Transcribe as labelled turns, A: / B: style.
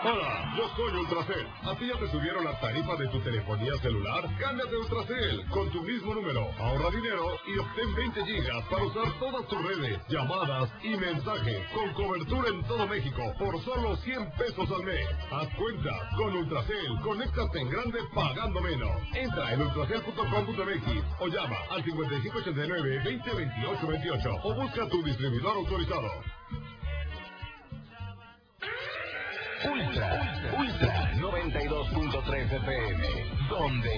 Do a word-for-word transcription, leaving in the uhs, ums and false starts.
A: Hola, yo soy Ultracel. ¿A ti ya te subieron la tarifa de tu telefonía celular? Cámbiate a Ultracel con tu mismo número. Ahorra dinero y obtén veinte gigas para usar todas tus redes, llamadas y mensajes con cobertura en todo México por solo cien pesos al mes. Haz cuenta, con Ultracel, conéctate en grande pagando menos. Entra en ultracel punto com punto m x o llama al cincuenta y cinco ochenta y nueve, veinte, veintiocho, veintiocho o busca tu distribuidor autorizado.
B: Ultra, Ultra noventa y dos punto tres F M, donde